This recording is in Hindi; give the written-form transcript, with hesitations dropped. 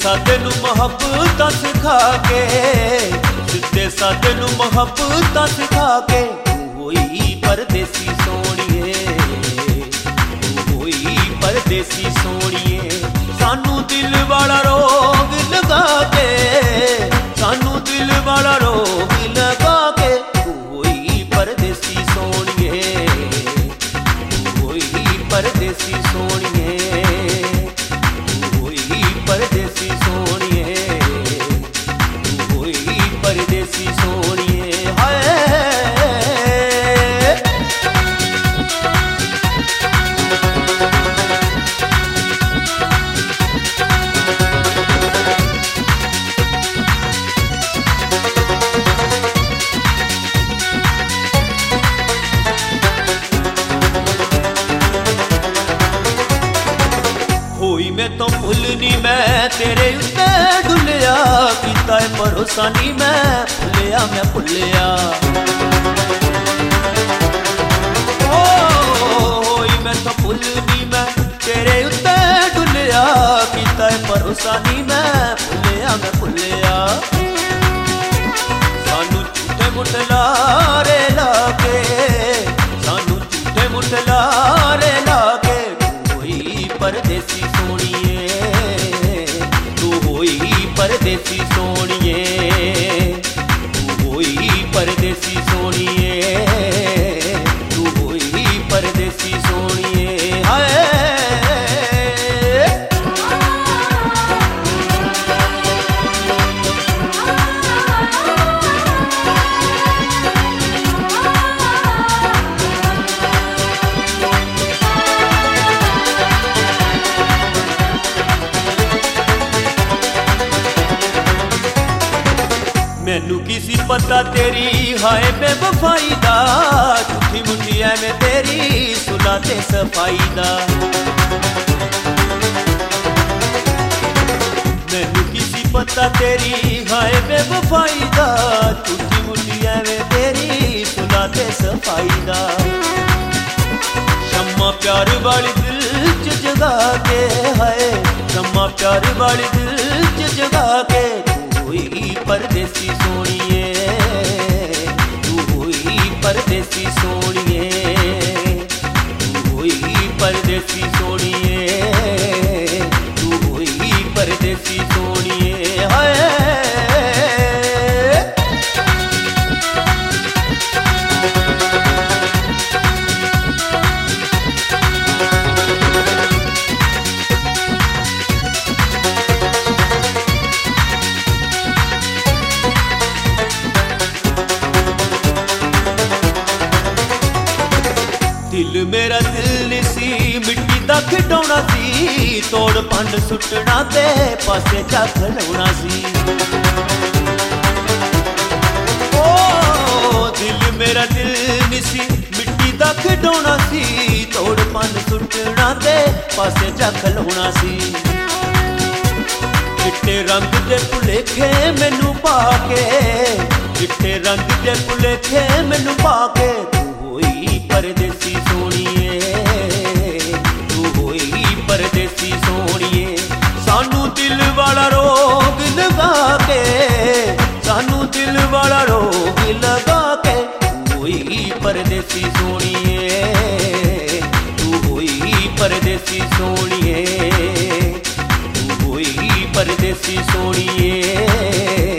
सादे नू मुहब्बतां सिखा के, सीधे सादे नू मुहब्बतां सिखा के, तू होई परदेसी सोहणीए, तू होई परदेसी सोहणीए। सानू दिल वाला रोग लगा के, सानू दिल वाला रोग लगा के, तू होई परदेसी सोहणीए, तू होई परदेसी सोहणीए, तू होई परदेसी सोहणीए, तू होई परदेसी सोहणीए। हाय होई मैं तो भुलनी मैं तेरे उत्ते डुलिया, कीता है भरोसा नहीं मैं भुलिया, मैं भुलिया। होई मैं तो भुलनी मैं तेरे उत्ते डुलिया, कीता है भरोसा नहीं मैं भुलिया, मैं भुलिया। सानू झूठे मुठलारे लाके, सानू झूठे मुठलारे लाके, परदेसी सोहणीए, तू होई परदेसी सोहणीए, तू होई परदेसी सोहणीए, तू होई परदेसी सोहणीए। हाय मैनू किसी पता तेरी हाय बेवफाई दा, झूठी मुठी एवें तेरी सुला ते सफाई दा। मैनू किसी पता तेरी हाय बेवफाई दा, झूठी मुठी एवें तेरी सुला ते सफाई दा। शम्मा प्यार वाली दिल च जगा के, हाय शम्मा प्यार वाली दिल च जगा के, होई परदेसी सोहणीए, तू होई परदेसी सोहणीए, तू होई परदेसी सोहणीए, तू होई परदेसी सोहणीए। हाय दिल मेरा दिल नहीं सी मिट्टी दा खिडौना सी, तोड़ भंड सुटना ते पासे जा खड़ौना सी। ओ दिल मेरा दिल नहीं सी मिट्टी दा खिडौना सी, तोड़ भंड सुटना ते पासे जा खड़ौना सी। चिट्टे रंग दे भुलेखे मैनू पाके, चिट्टे रंग दे भुलेखे मैनू पाके, होई परदेसी सोहणीए, तू होई परदेसी सोहणीए। सानू दिल वाला रोग लगा के, सानू दिल वाला रोग लगा के, तू होई परदेसी सोहणीए, तू होई परदेसी सोहणीए, तू होई परदेसी सोहणीए।